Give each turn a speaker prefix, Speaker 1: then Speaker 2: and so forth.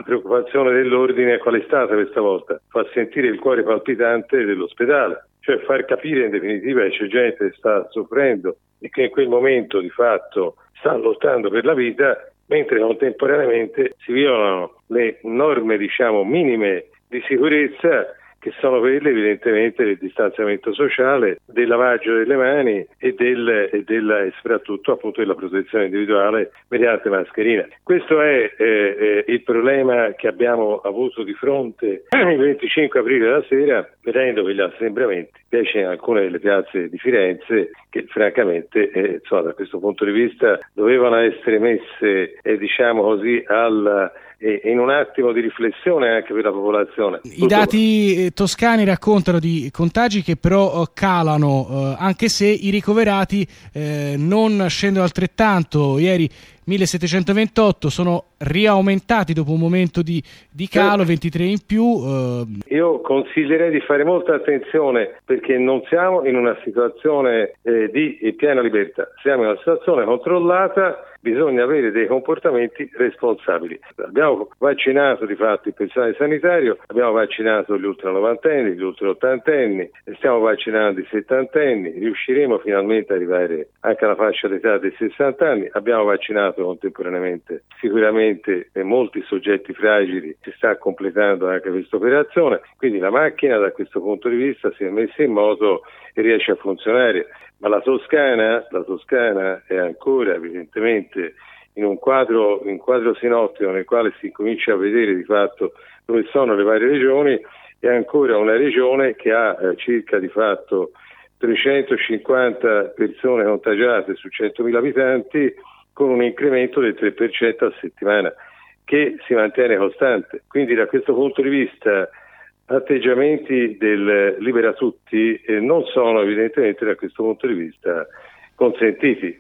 Speaker 1: preoccupazione dell'ordine qual è stata questa volta? Far sentire il cuore palpitante dell'ospedale, cioè far capire in definitiva che c'è gente che sta soffrendo e che in quel momento di fatto sta lottando per la vita, mentre contemporaneamente si violano le norme, minime di sicurezza, che sono quelle evidentemente del distanziamento sociale, del lavaggio delle mani e soprattutto appunto della protezione individuale mediante mascherina. Questo è il problema che abbiamo avuto di fronte il 25 aprile la sera, vedendo quegli assembramenti invece in alcune delle piazze di Firenze che francamente da questo punto di vista dovevano essere messe in un attimo di riflessione anche per la popolazione.
Speaker 2: I dati toscani raccontano di contagi che però calano, anche se i ricoverati non scendono altrettanto. Ieri 1728 sono riaumentati dopo un momento di calo, 23 in più.
Speaker 1: Io consiglierei di fare molta attenzione, perché non siamo in una situazione di piena libertà, siamo in una situazione controllata. Bisogna avere dei comportamenti responsabili. Abbiamo vaccinato di fatto il personale sanitario, abbiamo vaccinato gli ultranovantenni, gli ultraottantenni, stiamo vaccinando i settantenni, riusciremo finalmente ad arrivare anche alla fascia d'età dei 60 anni, abbiamo vaccinato contemporaneamente sicuramente molti soggetti fragili, si sta completando anche questa operazione, quindi la macchina da questo punto di vista si è messa in moto e riesce a funzionare. Ma la Toscana è ancora evidentemente in un quadro sinottico nel quale si comincia a vedere di fatto dove sono le varie regioni, è ancora una regione che ha circa di fatto 350 persone contagiate su 100.000 abitanti, con un incremento del 3% a settimana che si mantiene costante. Quindi da questo punto di vista atteggiamenti del libera tutti non sono evidentemente da questo punto di vista consentiti.